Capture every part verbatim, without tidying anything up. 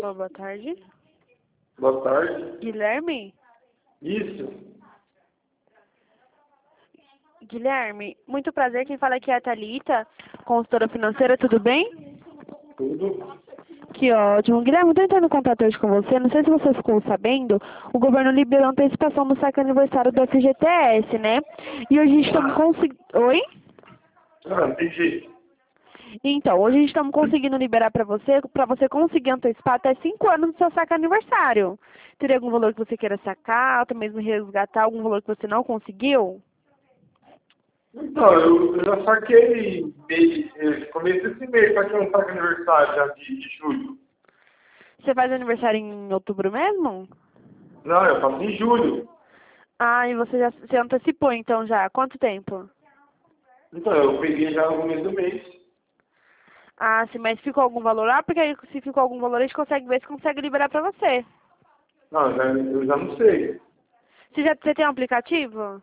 Alô, boa tarde. Boa tarde. Guilherme? Isso. Guilherme, muito prazer. Quem fala aqui é a Thalita, consultora financeira, tudo bem? Tudo. Que ótimo. Guilherme, estou entrando em contato hoje com você. Não sei se você ficou sabendo, o governo liberou antecipação do saque aniversário do F G T S, né? E hoje estamos conseguindo... Oi? Ah, entendi. Então, hoje estamos conseguindo liberar para você, para você conseguir antecipar até cinco anos do seu saque aniversário. Teria algum valor que você queira sacar, ou até mesmo resgatar algum valor que você não conseguiu? Então, eu, eu já saquei mês, eh, começo desse mês, saquei um saque aniversário já de, de julho. Você faz aniversário em outubro mesmo? Não, eu faço em julho. Ah, e você já você antecipou então já. Quanto tempo? Então, eu peguei já no começo do mês. Ah, sim, mas ficou algum valor lá? Porque aí, se ficou algum valor, a gente consegue ver se consegue liberar pra você. Não, já, eu já não sei. Você já você tem um aplicativo?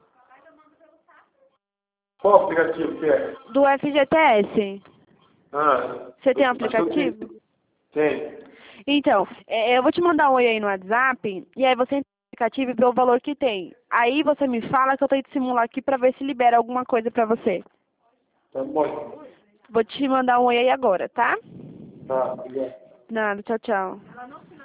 Qual aplicativo que é? Do F G T S. Ah, Você tem um eu, acho que eu aplicativo? tenho. Tem. Então, é, eu vou te mandar um oi aí no WhatsApp, e aí você entra no aplicativo e vê o valor que tem. Aí você me fala que eu tento simular aqui pra ver se libera alguma coisa pra você. Tá bom. Vou te mandar um oi aí agora, tá? Tá, obrigado. Nada, tchau, tchau.